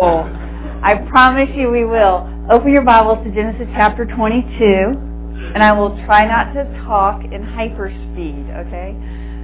I promise you we will. Open your Bibles to Genesis chapter 22, and I will try not to talk in hyperspeed, okay?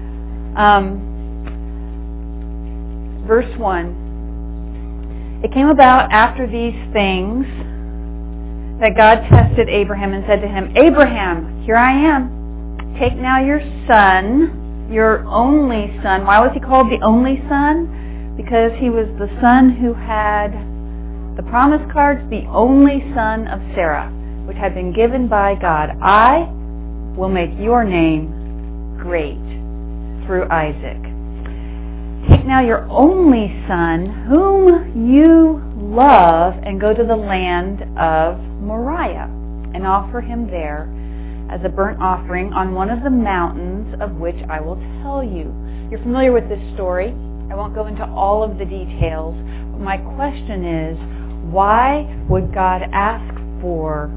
Verse 1. It came about after these things that God tested Abraham and said to him, Abraham, here I am. Take now your son, your only son. Why was he called the only son? Because he was the son who had the promise cards, the only son of Sarah, which had been given by God. I will make your name great through Isaac. Take now your only son, whom you love, and go to the land of Moriah, and offer him there as a burnt offering on one of the mountains of which I will tell you. You're familiar with this story. I won't go into all of the details, but my question is, why would God ask for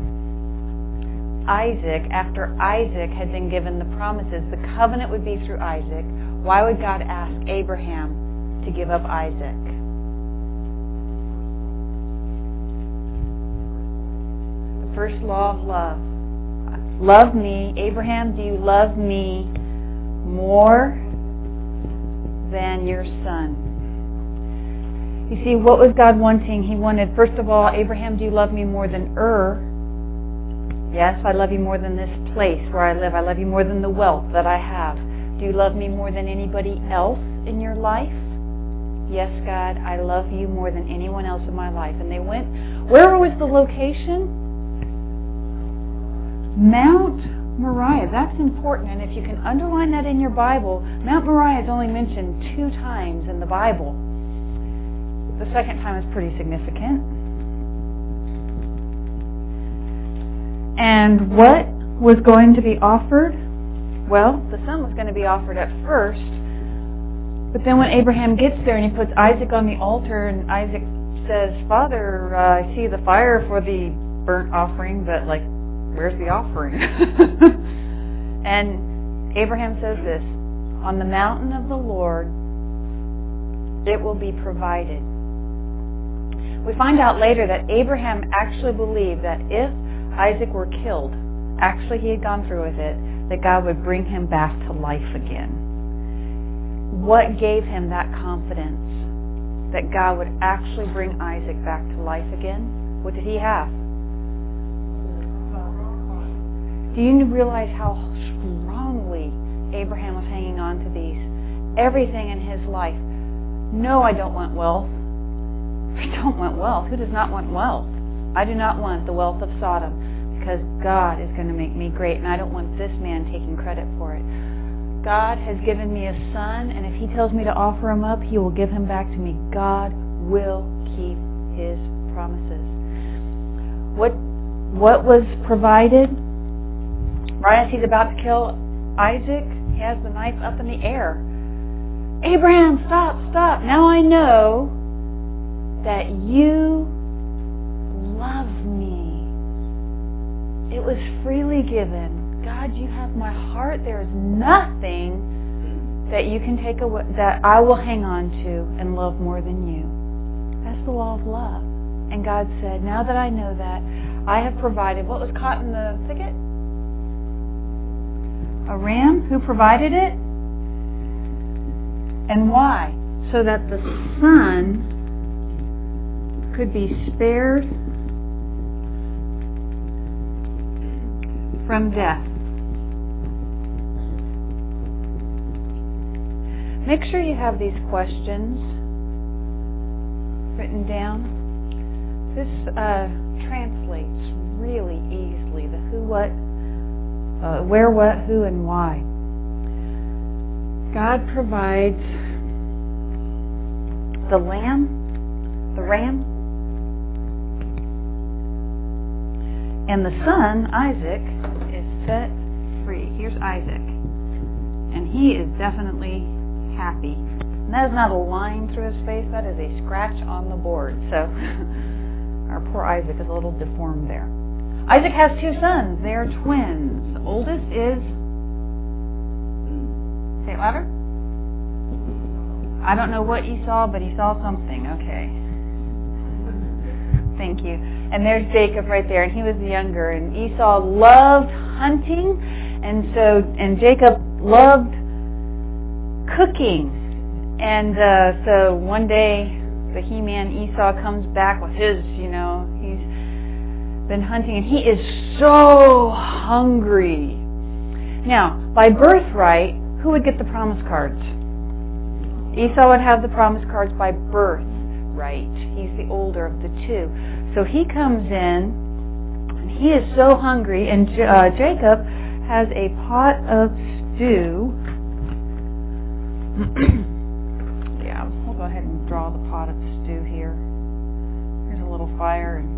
Isaac after Isaac had been given the promises? The covenant would be through Isaac. Why would God ask Abraham to give up Isaac? The first law of love. Love me. Abraham, do you love me more than your son? You see, what was God wanting? He wanted, first of all, Abraham, do you love me more than Ur? Yes, I love you more than this place where I live. I love you more than the wealth that I have. Do you love me more than anybody else in your life? Yes, God, I love you more than anyone else in my life. And they went, where was the location? Mount Moriah. That's important. And if you can underline that in your Bible, Mount Moriah is only mentioned 2 times in the Bible. The second time is pretty significant. And what was going to be offered? Well, the son was going to be offered at first. But then when Abraham gets there and he puts Isaac on the altar, and Isaac says, Father, I see the fire for the burnt offering, but where's the offering? And Abraham says this, on the mountain of the Lord, it will be provided. We find out later that Abraham actually believed that if Isaac were killed, actually he had gone through with it, that God would bring him back to life again. What gave him that confidence that God would actually bring Isaac back to life again? What did he have? Do you realize how strongly Abraham was hanging on to these? Everything in his life. No, I don't want wealth. I don't want wealth. Who does not want wealth? I do not want the wealth of Sodom, because God is going to make me great, and I don't want this man taking credit for it. God has given me a son, and if he tells me to offer him up, he will give him back to me. God will keep his promises. What was provided? Right as he's about to kill Isaac, he has the knife up in the air. Abraham, stop. Now I know that you love me. It was freely given. God, you have my heart. There is nothing that you can take away, that I will hang on to and love more than you. That's the law of love. And God said, now that I know that, I have provided. What was caught in the thicket? A ram. Who provided it? And why? So that the son could be spared from death. Make sure you have these questions written down. This translates really easily the who, what, where, what, who, and why. God provides the lamb, the ram, and the son, Isaac, is set free. Here's Isaac. And he is definitely happy. And that is not a line through his face. That is a scratch on the board. So our poor Isaac is a little deformed there. Isaac has 2 sons. They are twins. The oldest is, say it louder. I don't know what he saw, but he saw something. Okay. Thank you. And there's Jacob right there, and he was younger. And Esau loved hunting, and Jacob loved cooking. And so one day, the He-Man Esau comes back with his, he's been hunting, and he is so hungry. Now, by birthright, who would get the promise cards? Esau would have the promise cards by birthright. He's the older of the two. So he comes in, and he is so hungry, and Jacob has a pot of stew. Yeah, we'll go ahead and draw the pot of stew here. Here's a little fire. And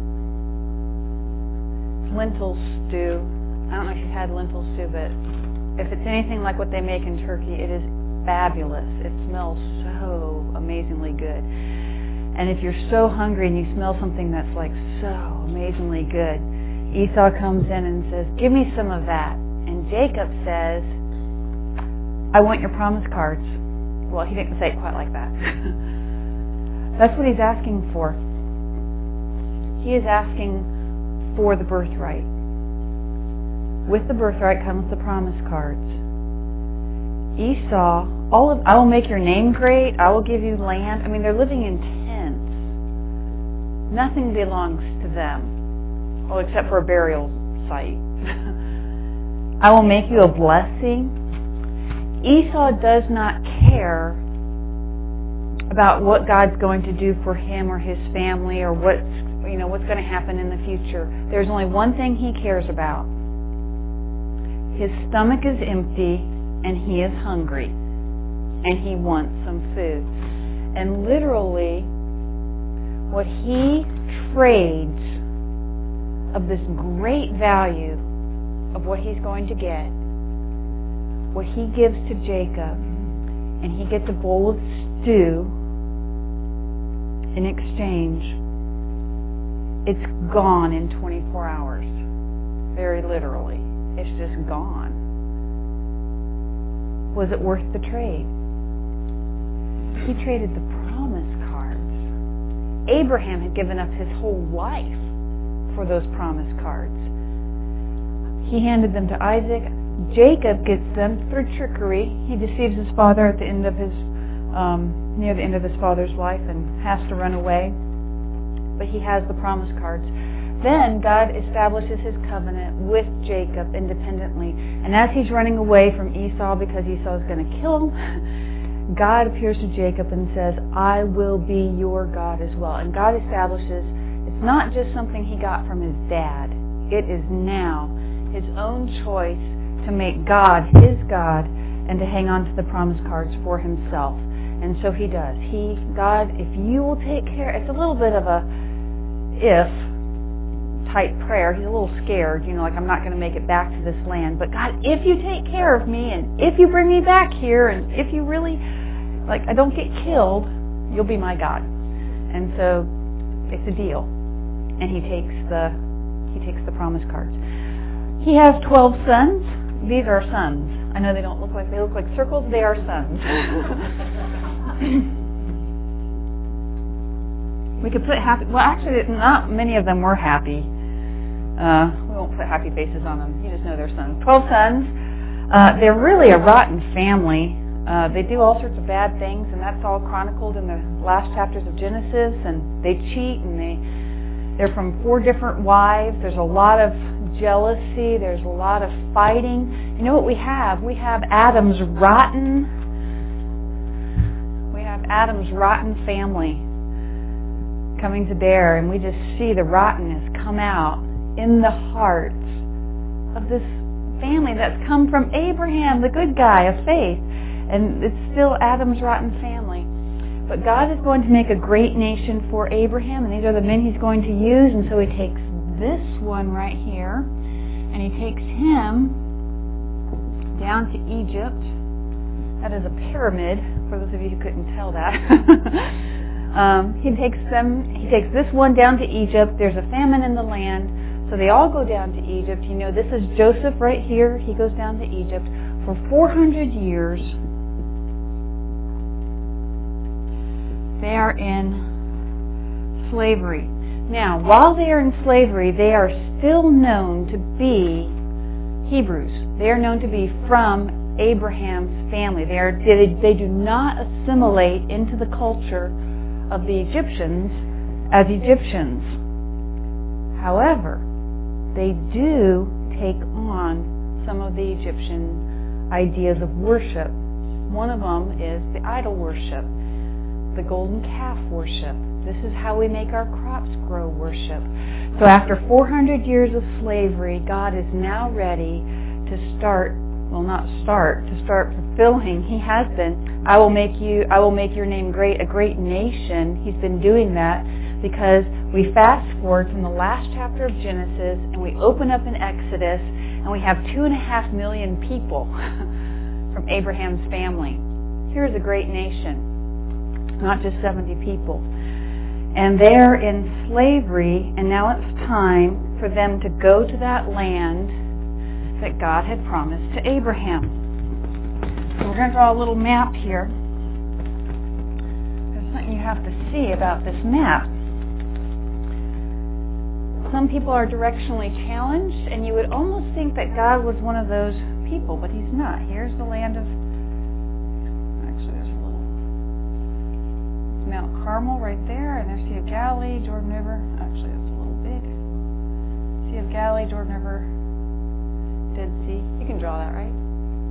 lentil stew. I don't know if you've had lentil stew, but if it's anything like what they make in Turkey, it is fabulous. It smells so amazingly good. And if you're so hungry and you smell something that's like so amazingly good, Esau comes in and says, give me some of that. And Jacob says, I want your promise cards. Well, he didn't say it quite like that. That's what he's asking for. He is asking for the birthright. With the birthright comes the promise cards. Esau, I will make your name great. I will give you land. I mean, they're living in tents. Nothing belongs to them. Well, except for a burial site. I will make you a blessing. Esau does not care about what God's going to do for him or his family or what's going to happen in the future. There's only one thing he cares about. His stomach is empty and he is hungry and he wants some food. And literally, what he trades of this great value of what he's going to get, what he gives to Jacob, and he gets a bowl of stew in exchange, it's gone in 24 hours. Very literally. It's just gone. Was it worth the trade? He traded the promise cards. Abraham had given up his whole life for those promise cards. He handed them to Isaac. Jacob gets them through trickery. He deceives his father at the end of near the end of his father's life and has to run away. But he has the promise cards. Then God establishes his covenant with Jacob independently. And as he's running away from Esau because Esau is going to kill him, God appears to Jacob and says, I will be your God as well. And God establishes it's not just something he got from his dad. It is now his own choice to make God his God and to hang on to the promise cards for himself. And so he does. God, if you will take care, it's a little bit of a if type prayer. He's a little scared, like I'm not going to make it back to this land. But God, if you take care of me and if you bring me back here and if you really, I don't get killed, you'll be my God. And so it's a deal. And he takes the promise cards. He has 12 sons. These are sons. I know they look like circles. They are sons. We could put happy. Well, actually, not many of them were happy. We won't put happy faces on them. You just know they're sons. 12 sons. They're really a rotten family. They do all sorts of bad things, and that's all chronicled in the last chapters of Genesis. And they cheat, and they're from 4 different wives. There's a lot of jealousy. There's a lot of fighting. You know what we have? We have Adam's rotten family coming to bear, and we just see the rottenness come out in the hearts of this family that's come from Abraham, the good guy of faith, and it's still Adam's rotten family. But God is going to make a great nation for Abraham, and these are the men he's going to use, and so he takes this one right here, and he takes him down to Egypt. That is a pyramid, for those of you who couldn't tell that. He takes this one down to Egypt. There's a famine in the land, so they all go down to Egypt. This is Joseph right here. He goes down to Egypt. For 400 years, they are in slavery. Now, while they are in slavery, they are still known to be Hebrews. They are known to be from Abraham's family. They do not assimilate into the culture of the Egyptians as Egyptians. However, they do take on some of the Egyptian ideas of worship. One of them is the idol worship, the golden calf worship. This is how we make our crops grow worship. So after 400 years of slavery, God is now ready to start fulfilling. He has been. I will make your name great, a great nation. He's been doing that because we fast forward from the last chapter of Genesis and we open up in Exodus and we have 2.5 million people from Abraham's family. Here's a great nation, not just 70 people. And they're in slavery, and now it's time for them to go to that land that God had promised to Abraham. So we're going to draw a little map here. There's something you have to see about this map. Some people are directionally challenged, and you would almost think that God was one of those people, but He's not. Here's the land of... Actually, there's a little... Mount Carmel right there, and there's Sea of Galilee, Jordan River. Actually, that's a little big. Sea of Galilee, Jordan River, Dead Sea. You can draw that, right?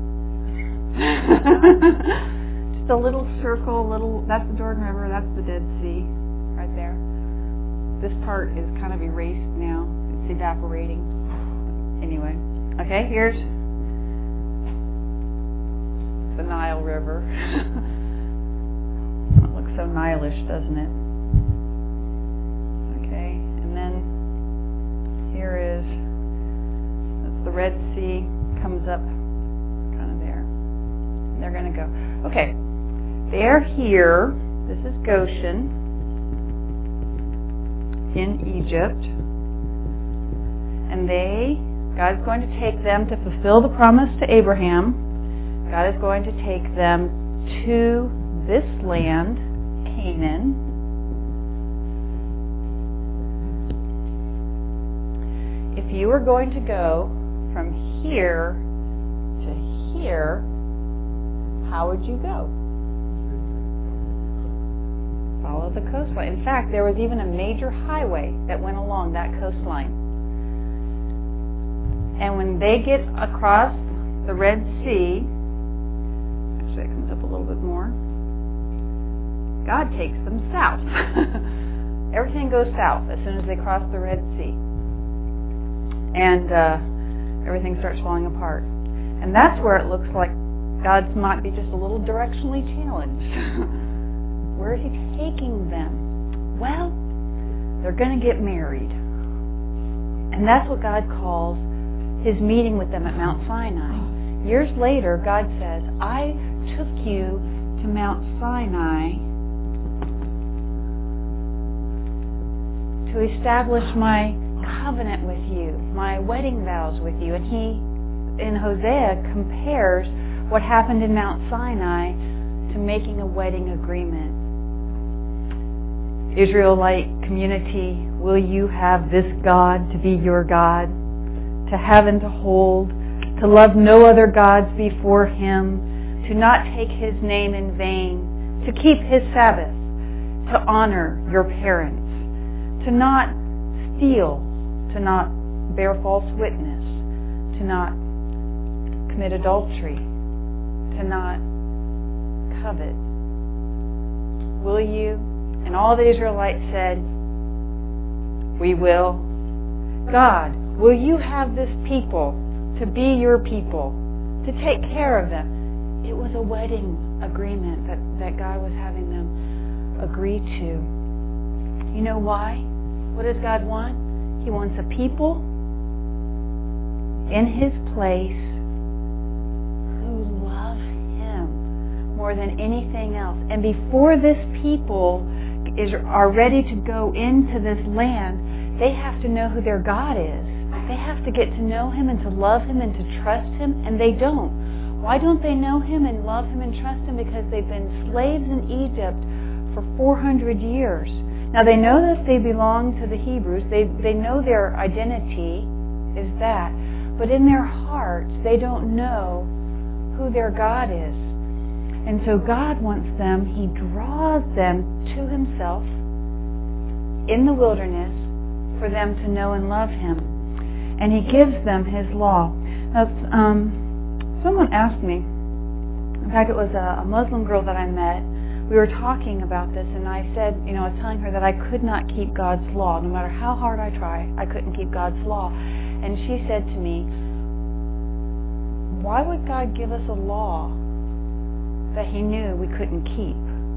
Just a little circle, that's the Jordan River, that's the Dead Sea, right there. This part is kind of erased now. It's evaporating. Anyway. Okay, here's the Nile River. It looks so Nile-ish, doesn't it? Okay, and then here is, that's the Red Sea, comes up kind of there. And they're going to go. Okay, they're here. This is Goshen in Egypt. And God is going to take them to fulfill the promise to Abraham. God is going to take them to this land, Canaan. If you were going to go from here to here, how would you go? Follow the coastline. In fact, there was even a major highway that went along that coastline. And when they get across the Red Sea, actually it comes up a little bit more, God takes them south. Everything goes south as soon as they cross the Red Sea. And everything starts falling apart. And that's where it looks like God might be just a little directionally challenged. Where is He taking them? Well, they're going to get married. And that's what God calls His meeting with them at Mount Sinai. Years later, God says, I took you to Mount Sinai to establish my covenant with you, my wedding vows with you. And He, in Hosea, compares what happened in Mount Sinai to making a wedding agreement. Israelite community, will you have this God to be your God, to have and to hold, to love no other gods before Him, to not take His name in vain, to keep His Sabbath, to honor your parents, to not steal, to not bear false witness, to not commit adultery, to not covet? Will you? And all the Israelites said, we will. God, will you have this people to be your people, to take care of them? It was a wedding agreement that God was having them agree to. You know why? What does God want? He wants a people in His place who love Him more than anything else. And before this people are ready to go into this land, they have to know who their God is. They have to get to know Him and to love Him and to trust Him, and they don't. Why don't they know Him and love Him and trust Him? Because they've been slaves in Egypt for 400 years. Now they know that they belong to the Hebrews. They know their identity is that. But in their hearts, they don't know who their God is. And so God wants them, He draws them to Himself in the wilderness for them to know and love Him. And He gives them His law. Now, someone asked me, in fact it was a Muslim girl that I met, we were talking about this, and I said, I was telling her that I could not keep God's law. No matter how hard I try, I couldn't keep God's law. And she said to me, why would God give us a law that He knew we couldn't keep?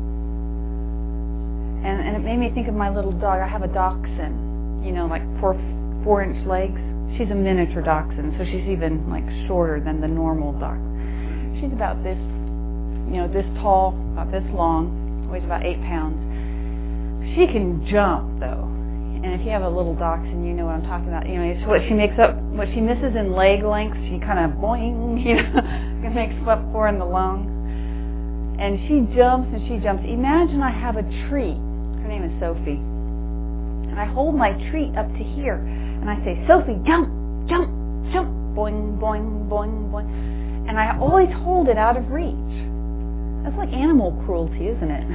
And it made me think of my little dog. I have a dachshund, like 4-inch legs. She's a miniature dachshund, so she's even shorter than the normal dog. She's about this, this tall, about this long, weighs about 8 pounds. She can jump though. And if you have a little dachshund, you know what I'm talking about. It's what she misses in leg length, she kind of boing, makes up for in the lung. And she jumps and she jumps. Imagine I have a treat. Her name is Sophie. And I hold my treat up to here. And I say, Sophie, jump, jump, jump. Boing, boing, boing, boing. And I always hold it out of reach. That's like animal cruelty, isn't it?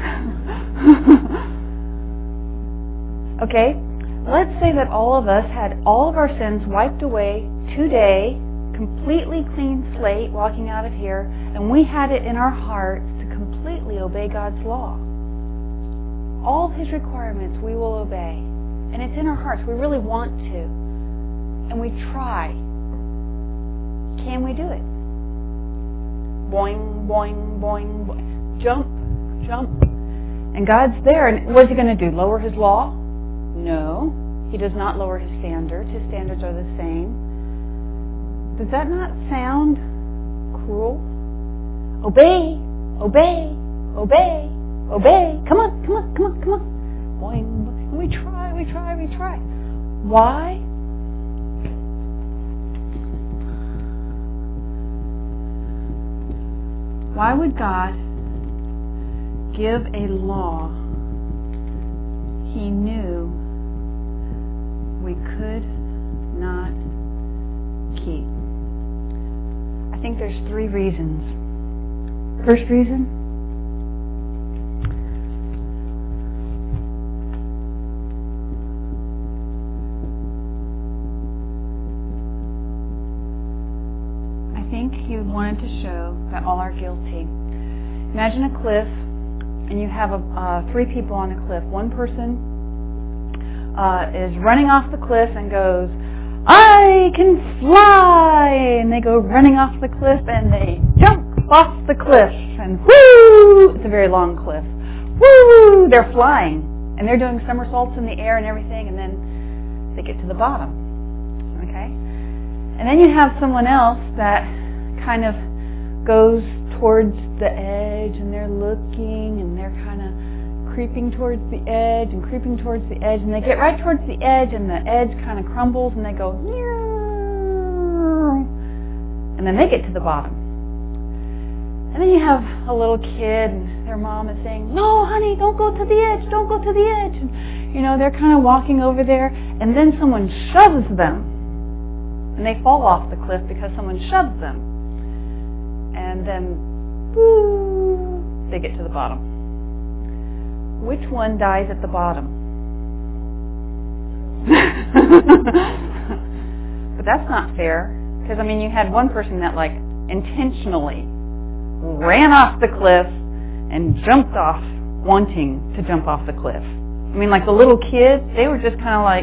Okay, let's say that all of us had all of our sins wiped away today, completely clean slate, walking out of here, and we had it in our hearts to completely obey God's law. All of His requirements we will obey. And it's in our hearts. We really want to. And we try. Can we do it? Boing, boing, boing, boing. Jump, jump. And God's there. And what's He going to do? Lower His law? No. He does not lower His standards. His standards are the same. Does that not sound cruel? Obey, obey, obey, obey. Come on, come on, come on, come on. Boing, boing. We try, we try, we try. Why? Why would God give a law He knew we could not keep? I think there's 3 reasons. First reason, I think He wanted to show that all are guilty. Imagine a cliff, and you have 3 people on the cliff. One person is running off the cliff and goes, I can fly! And they go running off the cliff and they jump off the cliff. And whoo! It's a very long cliff. Woo! They're flying. And they're doing somersaults in the air and everything, and then they get to the bottom. Okay? And then you have someone else that kind of goes towards the edge, and they're looking, and they're kind of creeping towards the edge and creeping towards the edge, and they get right towards the edge, and the edge kind of crumbles, and they go, and then they get to the bottom. And then you have a little kid, and their mom is saying, no, honey, don't go to the edge, don't go to the edge. And, they're kind of walking over there, and then someone shoves them, and they fall off the cliff because someone shoves them. And then, woo, they get to the bottom. Which one dies at the bottom? But that's not fair. Because, you had one person that, intentionally ran off the cliff and jumped off, wanting to jump off the cliff. The little kids, they were just kind of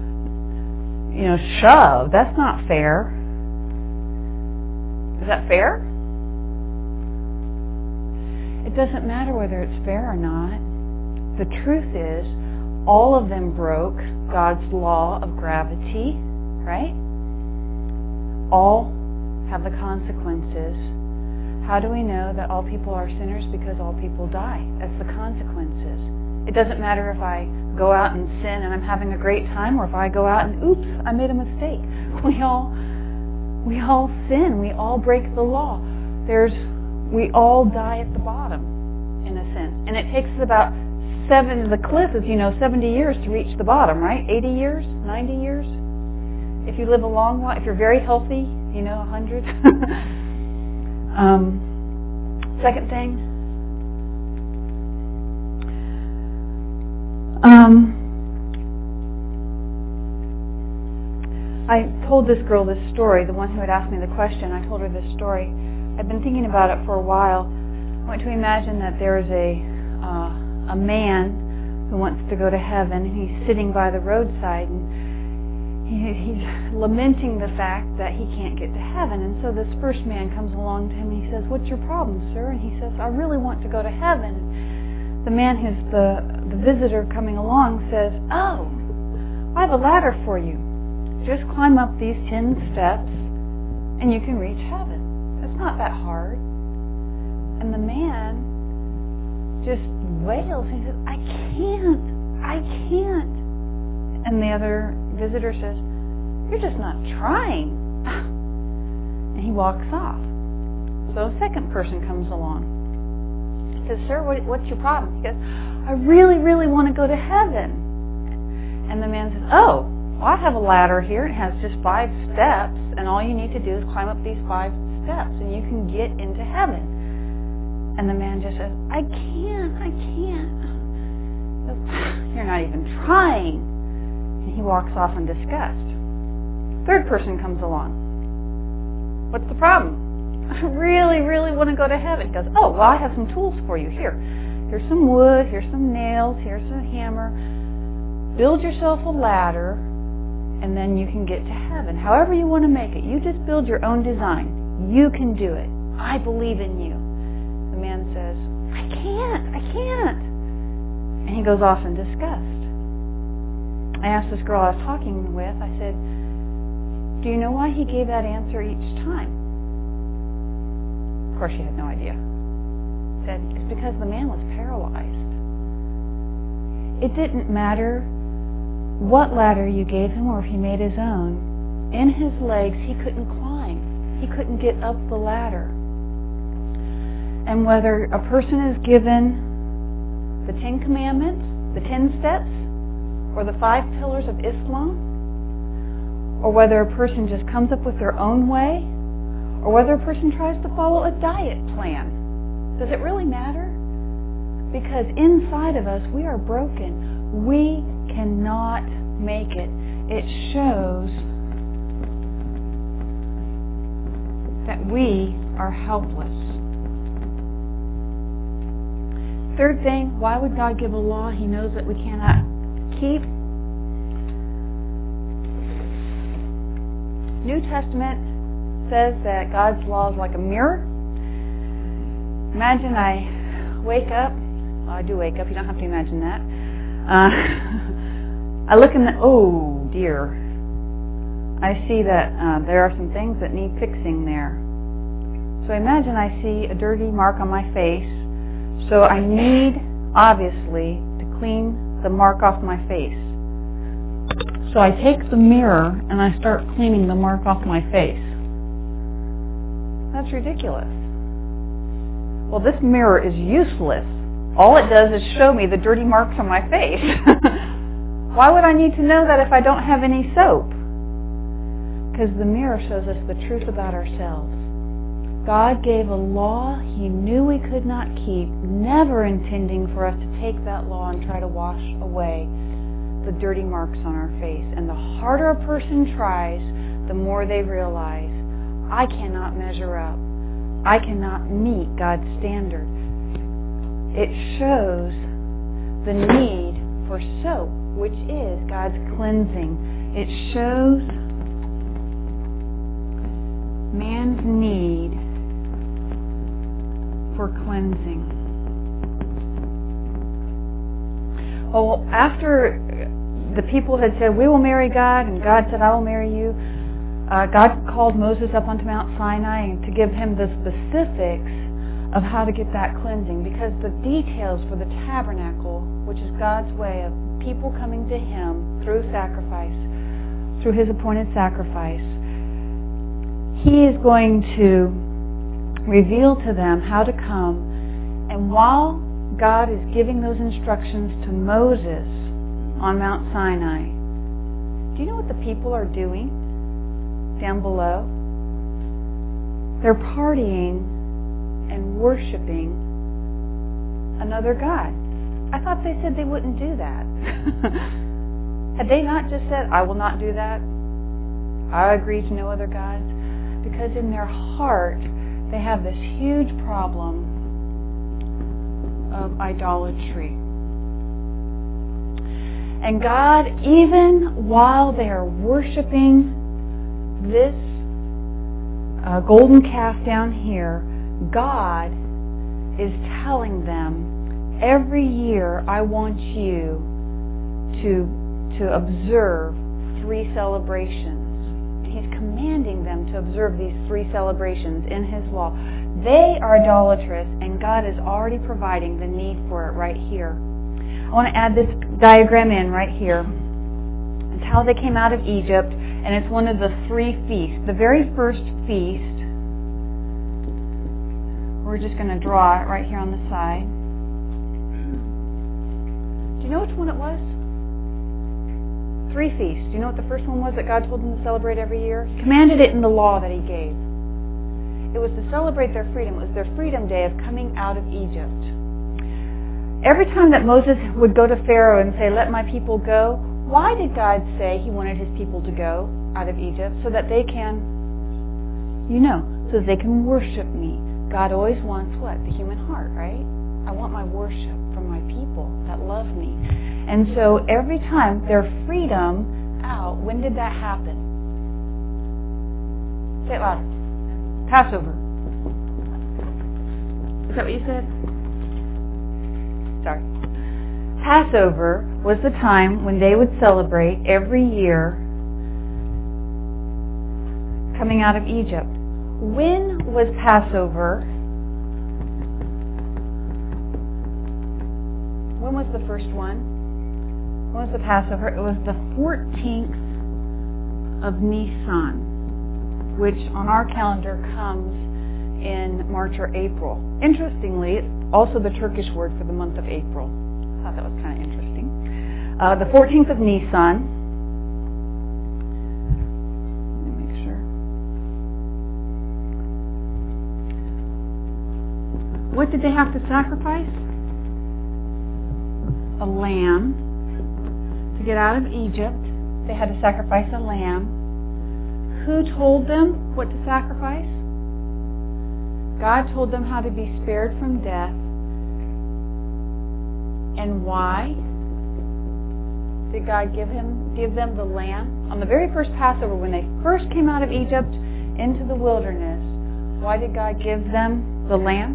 shoved. That's not fair. Is that fair? It doesn't matter whether it's fair or not. The truth is, all of them broke God's law of gravity, right? All have the consequences. How do we know that all people are sinners? Because all people die. That's the consequences. It doesn't matter if I go out and sin and I'm having a great time, or if I go out and, oops, I made a mistake. We all sin. We all break the law. We all die at the bottom, in a sense. And it takes about the cliff is, 70 years to reach the bottom, right? 80 years, 90 years. If you live a long while, if you're very healthy, 100. Second thing. I told this girl this story, the one who had asked me the question. I told her this story. I've been thinking about it for a while. I want to imagine that there is a man who wants to go to heaven, and he's sitting by the roadside, and he's lamenting the fact that he can't get to heaven. And so this first man comes along to him, and he says, "What's your problem, sir?" And he says, "I really want to go to heaven." The man who's the visitor coming along says, "Oh, I have a ladder for you. Just climb up these 10 steps and you can reach heaven. It's not that hard." And the man just wails. He says, I can't. And the other visitor says, "You're just not trying." And he walks off. So a second person comes along. He says, "Sir, what's your problem?" He goes, "I really, really want to go to heaven." And the man says, "Oh, well, I have a ladder here. It has just 5 steps, and all you need to do is climb up these 5 steps, and you can get into heaven." And the man just says, I can't. He goes, "You're not even trying." And he walks off in disgust. Third person comes along. "What's the problem?" "I really, really want to go to heaven." He goes, "Oh, well, I have some tools for you. Here's some wood, here's some nails, here's a hammer. Build yourself a ladder, and then you can get to heaven. However you want to make it. You just build your own design. You can do it. I believe in you." The man says, I can't. And he goes off in disgust. I asked this girl I was talking with, I said, "Do you know why he gave that answer each time?" Of course, she had no idea. She said, "It's because the man was paralyzed. It didn't matter what ladder you gave him or if he made his own. In his legs, he couldn't climb. He couldn't get up the ladder. And whether a person is given the 10 Commandments, the 10 steps, or the 5 pillars of Islam, or whether a person just comes up with their own way, or whether a person tries to follow a diet plan, does it really matter? Because inside of us, we are broken. We cannot make it. It shows that we are helpless. Third thing, why would God give a law He knows that we cannot keep? New Testament says that God's law is like a mirror. Imagine I wake up. Well, I do wake up. You don't have to imagine that. I look in oh dear. I see that there are some things that need fixing there. So imagine I see a dirty mark on my face. So I need, obviously, to clean the mark off my face. So I take the mirror and I start cleaning the mark off my face. That's ridiculous. Well, this mirror is useless. All it does is show me the dirty marks on my face. Why would I need to know that if I don't have any soap? Because the mirror shows us the truth about ourselves. God gave a law He knew we could not keep, never intending for us to take that law and try to wash away the dirty marks on our face. And the harder a person tries, the more they realize, I cannot measure up. I cannot meet God's standard. It shows the need for soap, which is God's cleansing. It shows man's need for cleansing. Oh, after the people had said, "We will marry God," and God said, "I will marry you," God called Moses up onto Mount Sinai to give him the specifics of how to get that cleansing, because the details for the tabernacle, which is God's way of people coming to Him through sacrifice, through His appointed sacrifice, He is going to reveal to them how to come. And while God is giving those instructions to Moses on Mount Sinai, do you know what the people are doing down below? They're partying and worshiping another god. I thought they said they wouldn't do that. Had they not just said, I will not do that? I agree to no other gods? Because in their heart, they have this huge problem of idolatry. And God, even while they are worshiping this golden calf down here, God is telling them, every year I want you to observe 3 celebrations. He's commanding them to observe these 3 celebrations in His law. They are idolatrous, and God is already providing the need for it right here. I want to add this diagram in right here. It's how they came out of Egypt, and it's one of the 3 feasts. The very first feast, we're just going to draw it right here on the side. Do you know which one it was? 3 feasts. Do you know what the first one was that God told them to celebrate every year? He commanded it in the law that He gave. It was to celebrate their freedom. It was their freedom day of coming out of Egypt. Every time that Moses would go to Pharaoh and say, let my people go, why did God say He wanted His people to go out of Egypt? So that they can, so that they can worship me. God always wants what? The human heart, right? I want my worship from my people that love me. And so every time their freedom out, when did that happen? Say it louder. Passover. Is that what you said? Sorry. Passover was the time when they would celebrate every year coming out of Egypt. When was Passover? When was the first one? When was the Passover? It was the 14th of Nisan, which on our calendar comes in March or April. Interestingly, it's also the Turkish word for the month of April. I thought that was kind of interesting. The 14th of Nisan. Let me make sure. What did they have to sacrifice? A lamb. To get out of Egypt, they had to sacrifice a lamb. Who told them what to sacrifice? God told them how to be spared from death. And why did God give them the lamb? On the very first Passover, when they first came out of Egypt into the wilderness, why did God give them the lamb?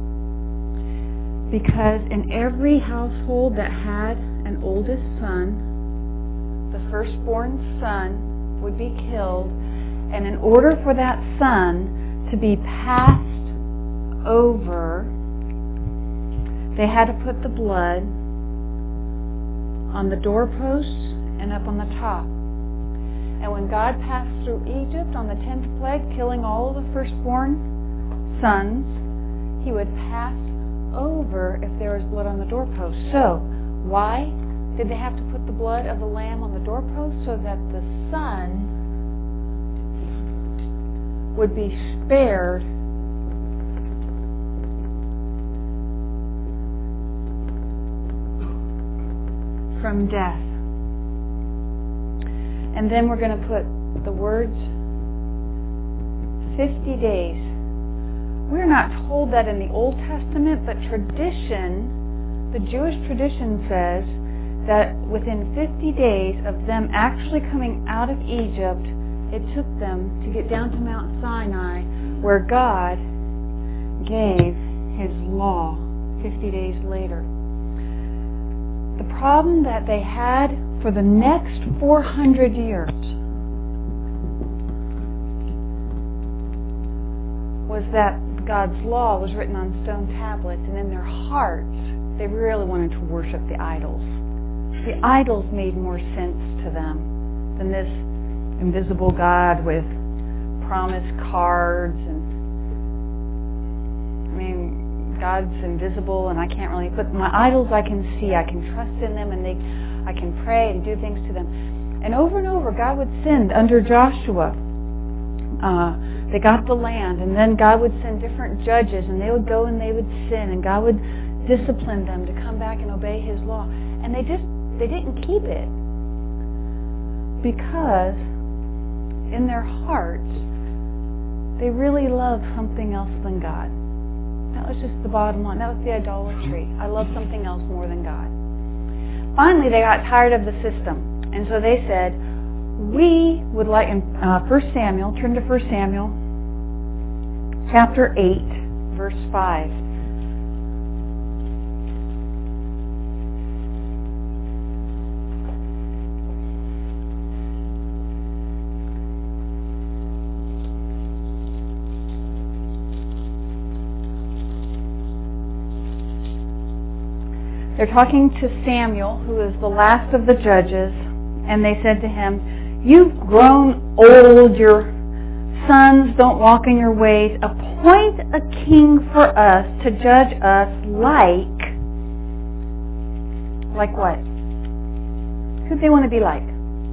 Because in every household that had an oldest son, the firstborn son would be killed, and in order for that son to be passed over, they had to put the blood on the doorposts and up on the top. And when God passed through Egypt on the 10th plague, killing all of the firstborn sons, He would pass over if there was blood on the doorpost. So, why did they have to put the blood of the lamb on the doorpost? So that the son would be spared from death. And then we're going to put the words 50 days. We're not told that in the Old Testament, but tradition, the Jewish tradition says that within 50 days of them actually coming out of Egypt, it took them to get down to Mount Sinai, where God gave His law 50 days later. The problem that they had for the next 400 years was that God's law was written on stone tablets, and in their hearts, they really wanted to worship the idols. The idols made more sense to them than this invisible God with promise cards. And God's invisible and I can't really, but my idols I can see, I can trust in them, and I can pray and do things to them. And over, God would send under Joshua. They got the land, and then God would send different judges, and they would go and they would sin, and God would discipline them to come back and obey His law. And they didn't keep it because in their hearts they really loved something else than God. That was just the bottom line. That was the idolatry. I love something else more than God. Finally, they got tired of the system, and so they said, we would like, in 1 Samuel, turn to 1 Samuel, chapter 8, verse 5. They're talking to Samuel, who is the last of the judges, and they said to him, you've grown old, your sons don't walk in your ways. Appoint a king for us to judge us like what? Who do they want to be like?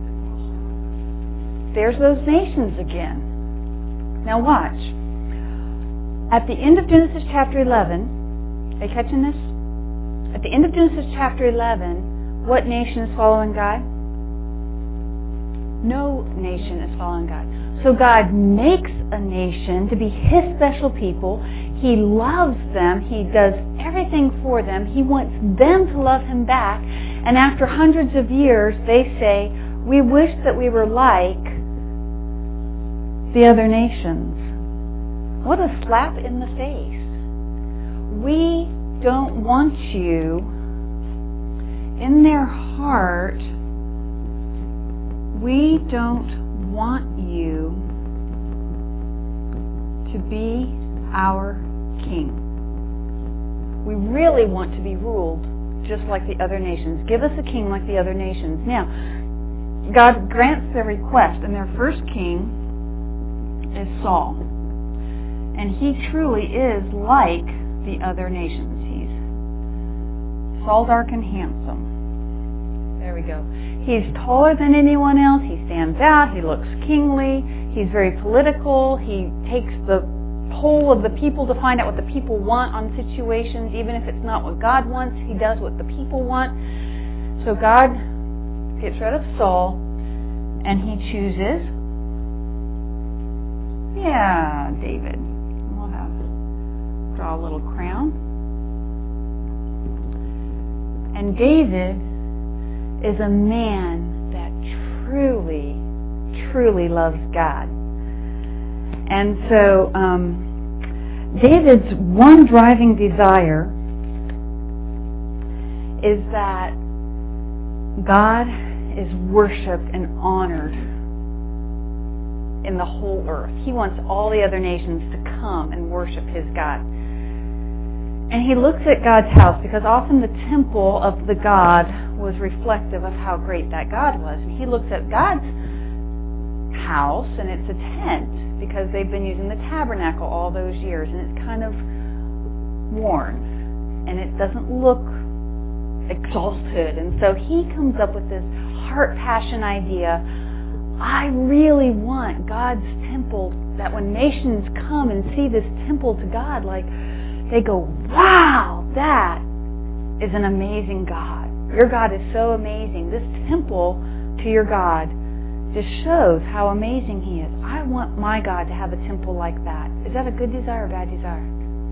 There's those nations again. Now watch. At the end of Genesis chapter 11, are you catching this? At the end of Genesis chapter 11, what nation is following God? No nation is following God. So God makes a nation to be His special people. He loves them. He does everything for them. He wants them to love Him back. And after hundreds of years, they say, we wish that we were like the other nations. What a slap in the face. We don't want you. In their heart, we don't want you to be our king. We really want to be ruled just like the other nations. Give us a king like the other nations. Now, God grants their request, and their first king is Saul. And he truly is like the other nations. Saul, dark and handsome. There we go. He's taller than anyone else. He stands out. He looks kingly. He's very political. He takes the poll of the people to find out what the people want on situations. Even if it's not what God wants, he does what the people want. So God gets rid of Saul, and he chooses, David. We'll draw a little crown. And David is a man that truly, truly loves God. And so David's one driving desire is that God is worshipped and honored in the whole earth. He wants all the other nations to come and worship his God. And he looks at God's house, because often the temple of the God was reflective of how great that God was. And he looks at God's house, and it's a tent, because they've been using the tabernacle all those years, and it's kind of worn, and it doesn't look exalted. And so he comes up with this heart passion idea. I really want God's temple, that when nations come and see this temple to God, like, they go, wow, that is an amazing God. Your God is so amazing. This temple to your God just shows how amazing He is. I want my God to have a temple like that. Is that a good desire or bad desire?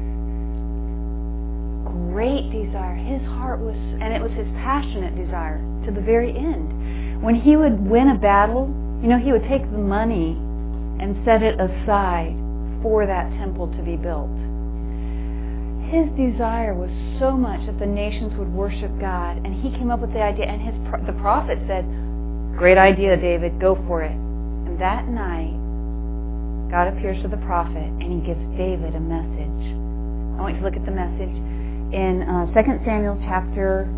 Great desire. His heart was, and it was his passionate desire to the very end. When he would win a battle, he would take the money and set it aside for that temple to be built. His desire was so much that the nations would worship God, and he came up with the idea, and the prophet said, great idea, David, go for it. And that night, God appears to the prophet, and he gives David a message. I want you to look at the message in 2 Samuel chapter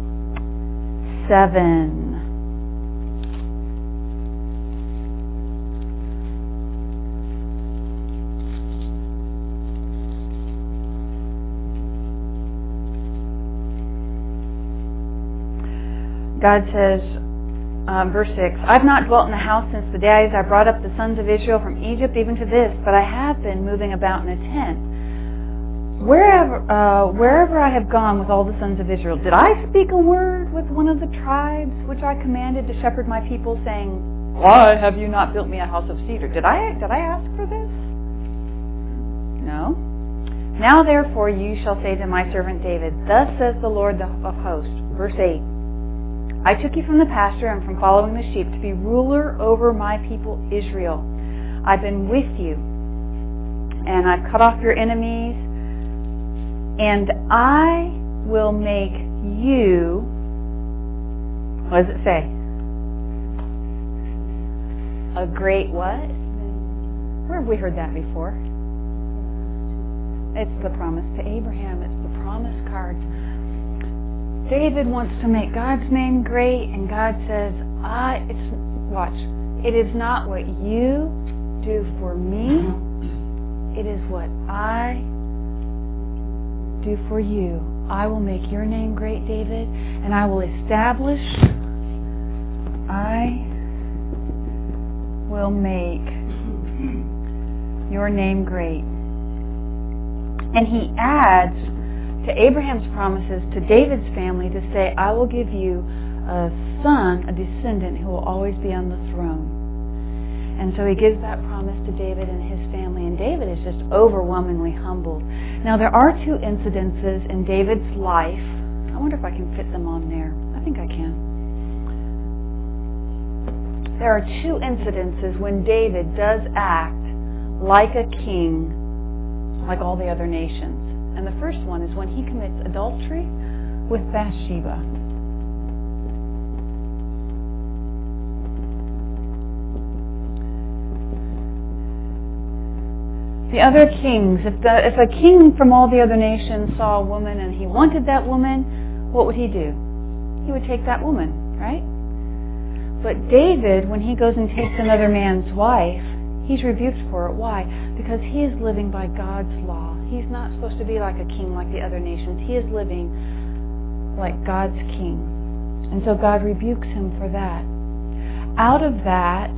7. God says, verse 6, I've not dwelt in the house since the days I brought up the sons of Israel from Egypt even to this, but I have been moving about in a tent. Wherever I have gone with all the sons of Israel, did I speak a word with one of the tribes which I commanded to shepherd my people, saying, why have you not built me a house of cedar? Did I ask for this? No. Now therefore you shall say to my servant David, thus says the Lord of hosts, verse 8, I took you from the pasture and from following the sheep to be ruler over my people Israel. I've been with you, and I've cut off your enemies, and I will make you, what does it say? A great what? Where have we heard that before? It's the promise to Abraham. It's the promise card. David wants to make God's name great, and God says, it is not what you do for me, it is what I do for you. I will make your name great, David, and I will establish, I will make your name great. And he adds to Abraham's promises to David's family to say, I will give you a son, a descendant who will always be on the throne. And so he gives that promise to David and his family, and David is just overwhelmingly humbled. Now there are two incidences in David's life. I wonder if I can fit them on there. I think I can. There are two incidences when David does act like a king, like all the other nations. And the first one is when he commits adultery with Bathsheba. The other kings, if a king from all the other nations saw a woman and he wanted that woman, what would he do? He would take that woman, right? But David, when he goes and takes another man's wife, he's rebuked for it. Why? Because he is living by God's law. He's not supposed to be like a king like the other nations. He is living like God's king. And so God rebukes him for that. Out of that,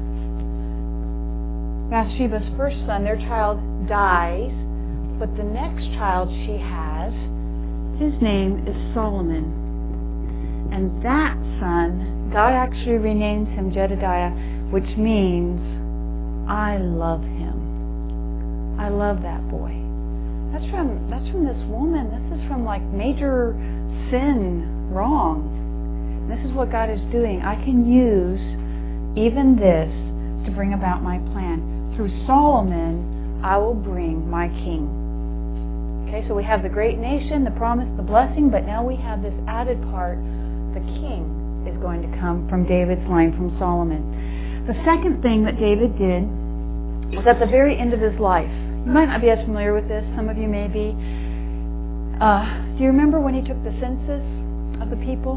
Bathsheba's first son, their child, dies, but the next child she has, his name is Solomon. And that son, God actually renames him Jedediah, which means, I love him. I love that boy. That's from this woman. This is from like major sin, wrong. And this is what God is doing. I can use even this to bring about my plan. Through Solomon, I will bring my king. Okay, so we have the great nation, the promise, the blessing, but now we have this added part. The king is going to come from David's line, from Solomon. The second thing that David did was at the very end of his life. You might not be as familiar with this. Some of you may be. Do you remember when he took the census of the people?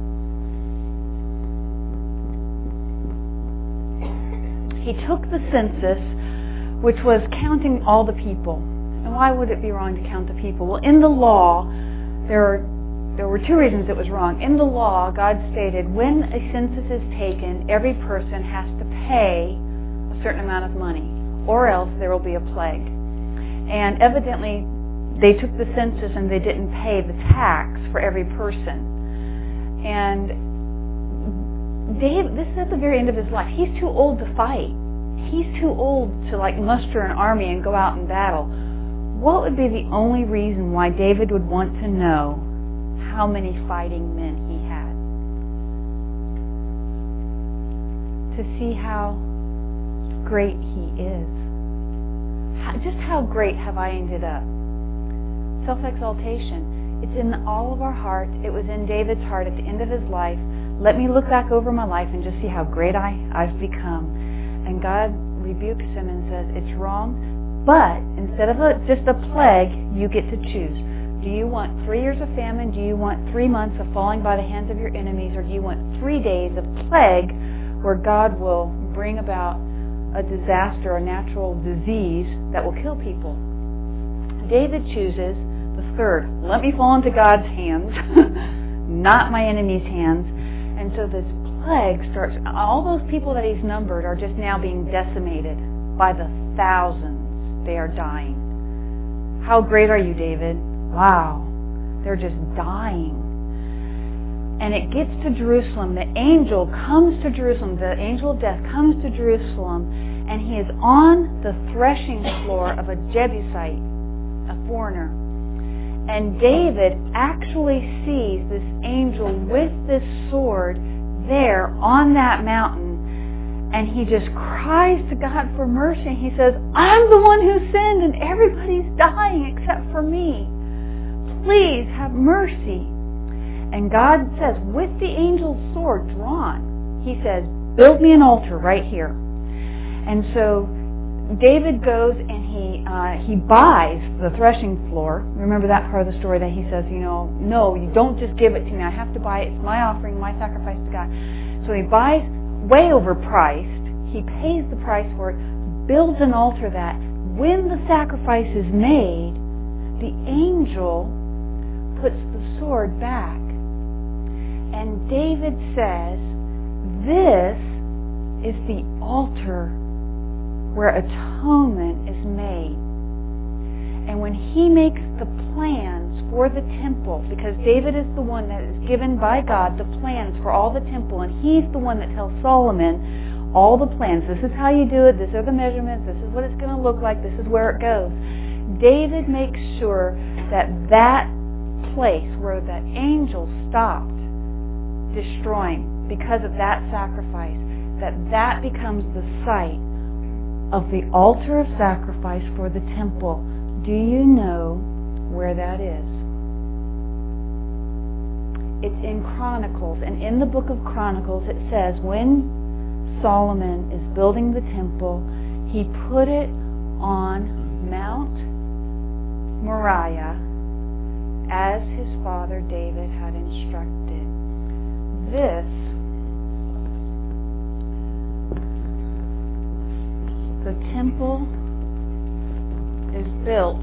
He took the census, which was counting all the people. And why would it be wrong to count the people? Well, in the law, there were two reasons it was wrong. In the law, God stated when a census is taken, every person has to pay a certain amount of money, or else there will be a plague. And evidently, they took the census and they didn't pay the tax for every person. And this is at the very end of his life. He's too old to fight. He's too old to muster an army and go out and battle. What would be the only reason why David would want to know how many fighting men he had? To see how great he is. Just how great have I ended up? Self-exaltation. It's in all of our hearts. It was in David's heart at the end of his life. Let me look back over my life and just see how great I've become. And God rebukes him and says, it's wrong, but instead of just a plague, you get to choose. Do you want 3 years of famine? Do you want 3 months of falling by the hands of your enemies? Or do you want 3 days of plague where God will bring about a disaster, a natural disease that will kill people? David chooses the third. Let me fall into God's hands, not my enemy's hands. And so this plague starts, all those people that he's numbered are just now being decimated by the thousands. They are dying. How great are you, David? Wow. They're just dying. And it gets to Jerusalem. The angel comes to Jerusalem. The angel of death comes to Jerusalem, and he is on the threshing floor of a Jebusite, a foreigner. And David actually sees this angel with this sword there on that mountain. And he just cries to God for mercy. He says, I'm the one who sinned and everybody's dying except for me. Please have mercy. And God says, with the angel's sword drawn, he says, build me an altar right here. And so David goes and he buys the threshing floor. Remember that part of the story that he says, no, you don't just give it to me. I have to buy it. It's my offering, my sacrifice to God. So he buys way overpriced. He pays the price for it, builds an altar that when the sacrifice is made, the angel puts the sword back. And David says, this is the altar where atonement is made. And when he makes the plans for the temple, because David is the one that is given by God the plans for all the temple, and he's the one that tells Solomon all the plans. This is how you do it. These are the measurements. This is what it's going to look like. This is where it goes. David makes sure that that place where the angel stopped destroying because of that sacrifice, that becomes the site of the altar of sacrifice for the temple. Do you know where that is? It's in Chronicles, and in the book of Chronicles it says when Solomon is building the temple, he put it on Mount Moriah as his father David had instructed. The temple is built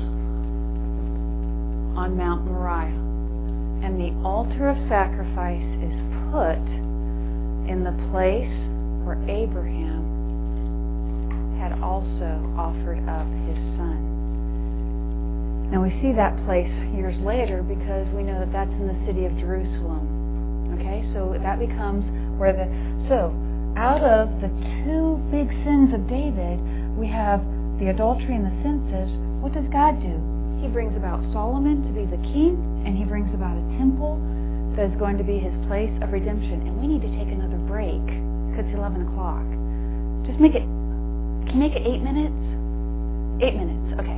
on Mount Moriah, and the altar of sacrifice is put in the place where Abraham had also offered up his son. Now we see that place years later because we know that that's in the city of Jerusalem. Okay, so that becomes where out of the two big sins of David, we have the adultery and the census. What does God do? He brings about Solomon to be the king, and he brings about a temple that is going to be his place of redemption. And we need to take another break because it's 11 o'clock. Just can you make it 8 minutes? 8 minutes, okay.